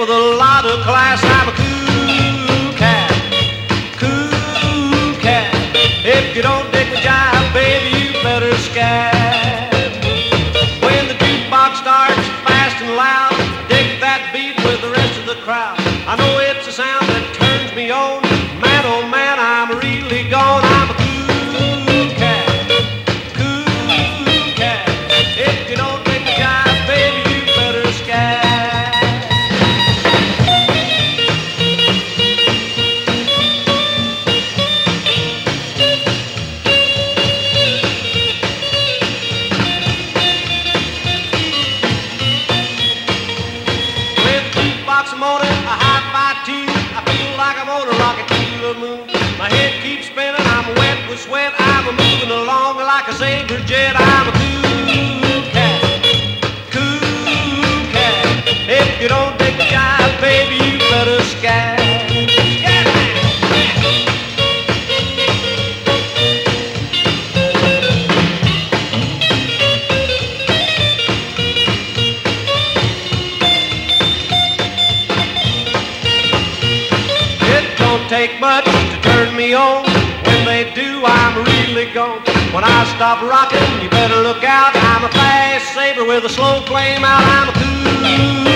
with a lot of class. I'm a cool cat, cool cat. If you don't dig the jive, baby, you better scat. When the jukebox starts fast and loud, dig that beat with the rest of the crowd. I know it's a sound that turns me on. Man, oh man, I'm really gone. I'm a cool cat, cool cat. If you don't dig the jive, baby, you better scat. With the jukebox moaning, a hi-fi tune, I feel like I'm on a rocket to the moon. My head keeps spinning, I'm wet with sweat. I'm moving along like a saber jet. I'm a cool cat, cool cat. If you don't dig the jive, baby, you better scat. Scat now. It don't take much to turn me on. When they do, I'm really gone. When I stop rocking, you better look out. I'm a fast saber with a slow flame out. I'm a cool